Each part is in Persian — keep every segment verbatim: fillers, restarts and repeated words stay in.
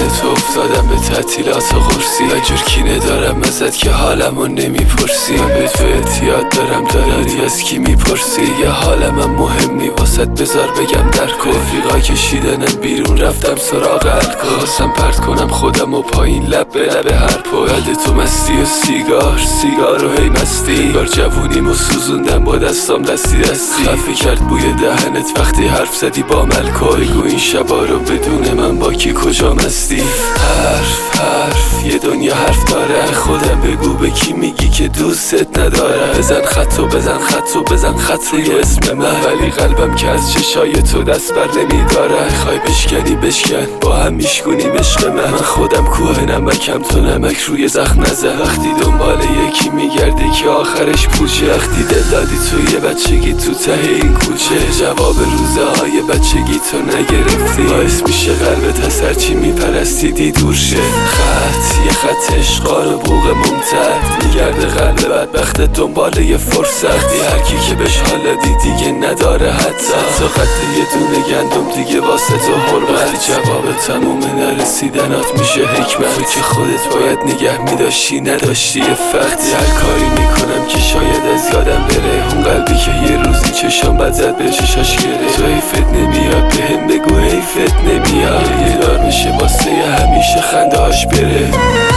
تو افتادم به تعطیلات و قرصی و جور کینه دارم ازت که حالمو نمیپرسی. من به تو اعتیاد دارم داری از کی میپرسی؟ یه حالمم مهم نی واسط بذار بگم در کن. رفیقا کشیدنم بیرون رفتم سراغ الکل. خواستم پرت کنم خودم و پایین لب به لب هر پل. بعد تو مستی و سیگار سیگار و هی مستی بار جوونیمو سوزوندم با دستام دستی دستی. خفه کرد بوی دهنت وقتی حرف زدی با ملکل. بگو این شبا رو بدون من با کی کجا مستی؟ حرف حرف یه دنیا حرف داره. خودم بگو به کی میگی که دوستت نداره؟ بزن خطو بزن خطو بزن خط روی اسم من، ولی قلبم که از چشای تو دست بر نمیداره. خواهی بشکنی بشکن با هم میشکنیم عشق من. من خودم کوه نمکم تو نمک روی زخم نزن. وقتی دنبال یکی میگردی که آخرش پوچه، وقتی دل دادی توی بچگی تو ته این کوچه، جواب روزه های بچگی تو نگرفتی، باعث میشه قلبت از هرچی میپرستیدی دور شه. خط یه خط عشقار و بوق ممتد میگرده قلب بدبختت دنبال یه فرصت. هر کی که بهش حالا دی دیگه نداره حتی حتی خط یه دونه گندم دیگه واسه تو حرمت. وقتی جواب تموم نرسیدنات میشه حکمت، تو که خودت باید نگه میداشتی نداشتی یه فقطی. هر کاری میکنم که شاید از یادم بره اون قلبی که یه روزی چشام بد زد به چشاش گره. تو حیفت نمیاد بهم بگو حیفت نمیاد، یه دار میشه واسه همیشه خنده هاش بره.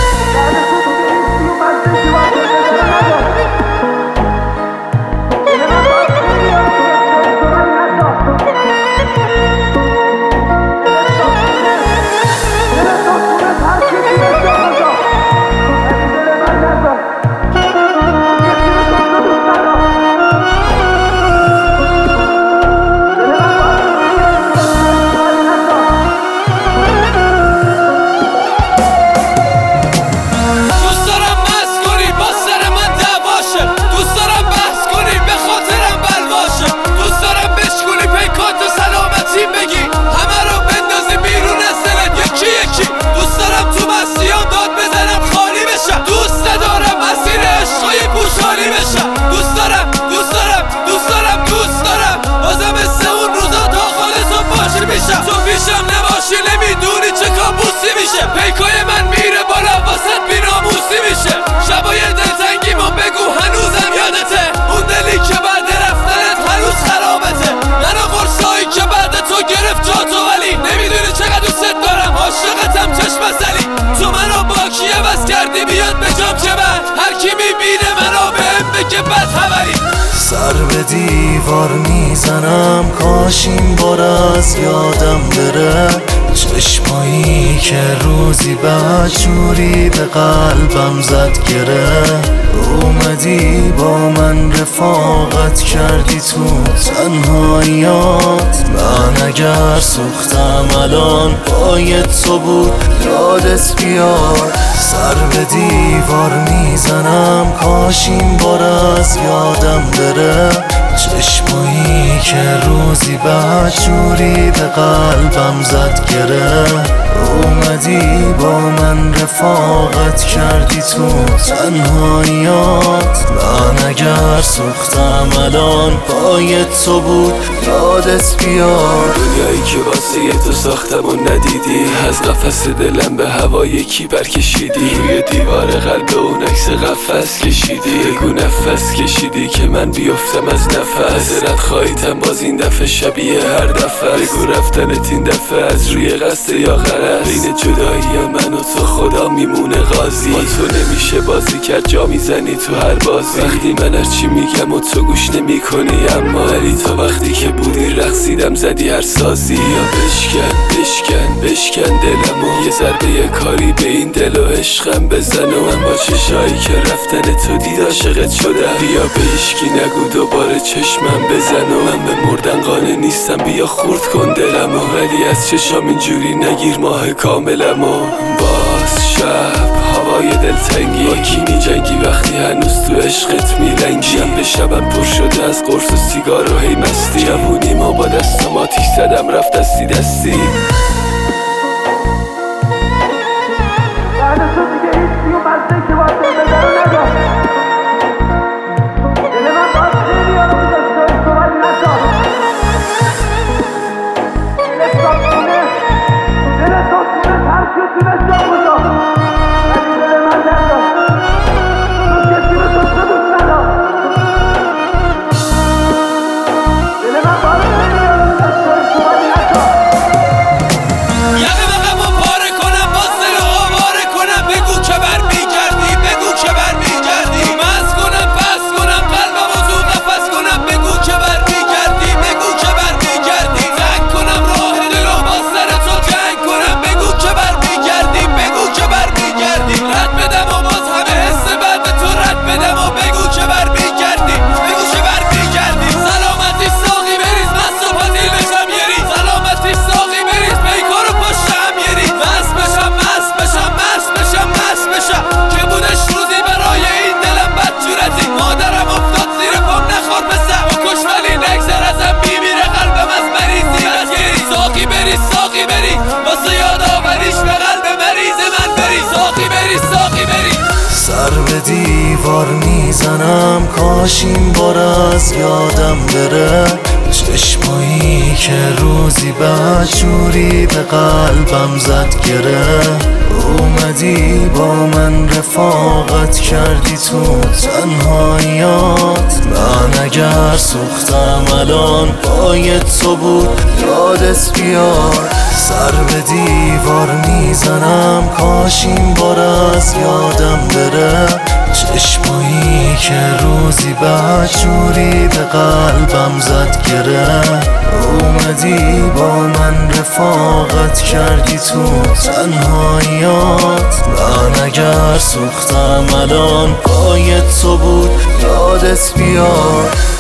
پیکای من میره بالا واسط بیناموسی میشه. شبای دلتنگیمو بگو هنوزم یادته، اون دلی که بعد رفتنت هنوز خرابته. من و قرصایی که بعد تو گرفت جاتو، ولی نمیدونی چقدر دوست دارم عاشقتم چشم زلی. تو منو با کی عوض کردی بیاد به جام که من هر کی میبینه منو بهم بگه بد خبری. سر به دیوار میزنم کاش این بار از یادم بره، چشمایی که روزی بدجوری به قلبم زد گره. اومدی با من رفاقت کردی تو تنهاییات، من اگر سوختم الان باید تو بود یادت بیاد. سر به دیوار میزنم کاش این بار از یادم بره، چشمایی که روزی بدجوری به قلبم زد گره. اومدی با من رفاقت کردی تو تنهاییات، من اگر سوختم الان باید تو بود یادت بیاد. دنیایی که واسه تو ساختم و ندیدی، از قفس دلم به هوا یکی برکشیدی، روی دیوار قلب اون عکس قفس کشیدی. بگو نفس کشیدی که من بیفتم از نفس، حضرت خواهیتم باز این دفعه شبیه هر دفعه. بگو رفتنت این دفعه از روی قصد یا غرض، بین جدایی من و تو خدا میمونه قاضی. با تو نمیشه بازی کرد جا میزنی تو هر بازی، وقتی من هرچی میگم و تو گوش نمی کنی. اما ولی تا وقتی که بودی رقصیدم زدی هر سازی. یا بشکن بشکن بشکن دلمو، یه ضربه یه کاری به این دل و عشقم بزن. و من با چشایی که رفتن تو دید عاشقت شدم. بیا به هیچکی نگو دوباره چشمم بزن، و من به مردن قانع نیستم بیا خورد کن دلمو، ولی از چشام اینجوری نگیر ماه کاملمو. باز شب هوای دلتنگی، با کی میجنگی وقتی هنوز تو عشقت میلنگی؟ شب به شبم پر شده از قرص و سیگار و هی مستی، جوونی ما با دستم آتیش زدم رفت دستی دستی. Let's go, بری ساقی بری واسه یادآوریش به قلب مریض من بری ساقی بری ساقی بری سر به دیوار میزنم کاش این بار از یادم بره چشمایی که روزی بدجوری به قلبم زد گره اومدی با من رفاقت کردی تو تنهاییات من اگر سوختم الان باید تو بود یادت بیاد سر به دیوار میزنم کاش این بار از یادم بره چشمایی که روزی بدجوری به قلبم زد گره اومدی با من رفاقت کردی تو تنهاییات من اگر سوختم الان باید تو بود یادت بیاد